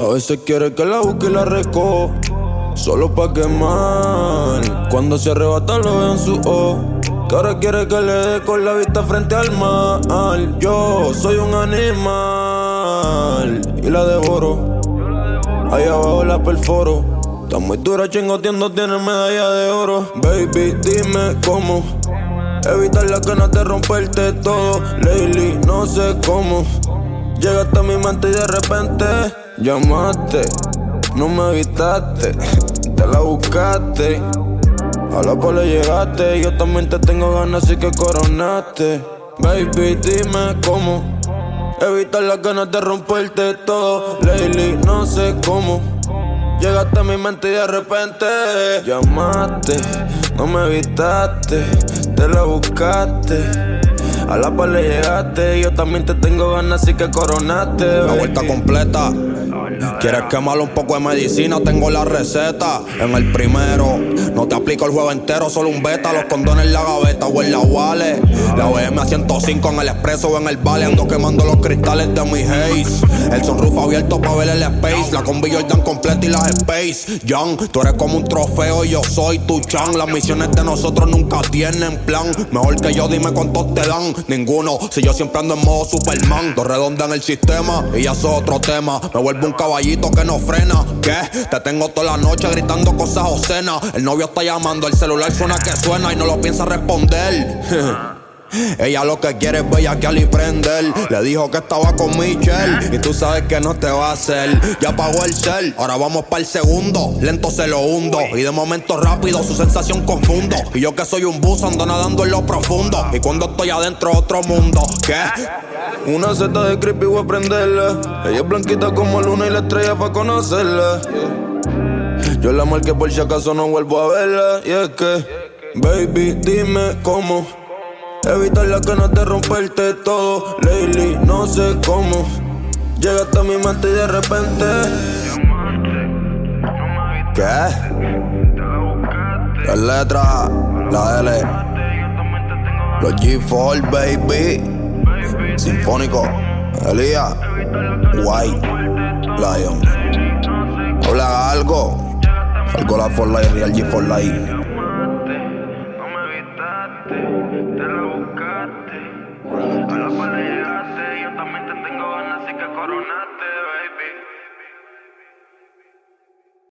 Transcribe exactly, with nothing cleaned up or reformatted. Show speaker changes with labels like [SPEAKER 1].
[SPEAKER 1] veces quiere que la busque y la recojo, solo pa' quemar. Cuando se arrebata lo veo en su ojo, que ahora quiere que le dé con la vista frente al mar. Yo soy un animal y la devoro, ahí abajo la perforo. Está muy dura chingoteando, tiene medalla de oro. Baby, dime cómo evitar las ganas de romperte todo. Lately, no sé cómo llegaste a mi mente y de repente llamaste, no me evitaste, te la buscaste. A la pole llegaste, yo también te tengo ganas, así que coronaste. Baby, dime cómo evitar las ganas de romperte todo. Lately, no sé cómo llegaste a mi mente y de repente llamaste, no me evitaste, te la buscaste. A la par le llegaste, yo también te tengo ganas, así que coronaste.
[SPEAKER 2] La vuelta completa. ¿Quieres quemarle un poco de medicina? Tengo la receta. En el primero, no te aplico el juego entero, solo un beta. Los condones en la gaveta o en la wallet. La B M a ciento cinco en el expreso o en el vale. Ando quemando los cristales de mi haze. El sunroof abierto pa' ver el space. La combi Jordan completa y las Space Young, tú eres como un trofeo y yo soy tu chan. Las misiones de nosotros nunca tienen plan. Mejor que yo, dime cuántos te dan. Ninguno, si yo siempre ando en modo Superman. Dos redondas en el sistema y ya eso es otro tema. Me vuelvo un caballito que no frena. ¿Qué? Te tengo toda la noche gritando cosas obscenas. El novio está llamando, el celular suena que suena y no lo piensa responder. Ella lo que quiere es bellaquear y prender. Le dijo que estaba con Michelle y tú sabes que no te va a hacer. Ya apagó el cel, ahora vamos para el segundo. Lento se lo hundo y de momento rápido su sensación confundo. Y yo que soy un buzo ando nadando en lo profundo. Y cuando estoy adentro otro mundo. ¿Qué?
[SPEAKER 1] Una seta de creepy voy a prenderla. Ella es blanquita como luna y la estrella pa' conocerla. Yo la marqué por si acaso no vuelvo a verla. Y es que, baby, dime cómo evitar las ganas de romperte todo. Lately, no sé cómo llegaste a mi mente y de repente
[SPEAKER 2] ¿qué? Las letras, la L, los G cuatro, baby, Sinfónico, Elías, White, Lion. Habla algo, algo la for life, real G for life.
[SPEAKER 3] Te la buscaste, a la par le llegaste, yo también te tengo ganas, así que coronaste, baby.